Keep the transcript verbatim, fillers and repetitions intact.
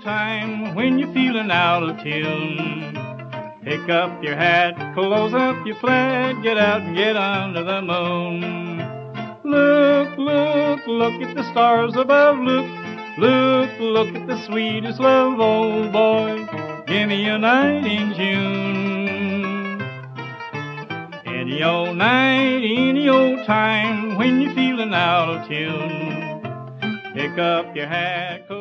old time when you're feeling out of tune. Pick up your hat, close up your flag, get out and get under the moon. Look, look, look at the stars above, look, look, look at the sweetest love, old boy, give me a night in June. Any old night, any old time when you're feeling out of tune. Pick up your hat,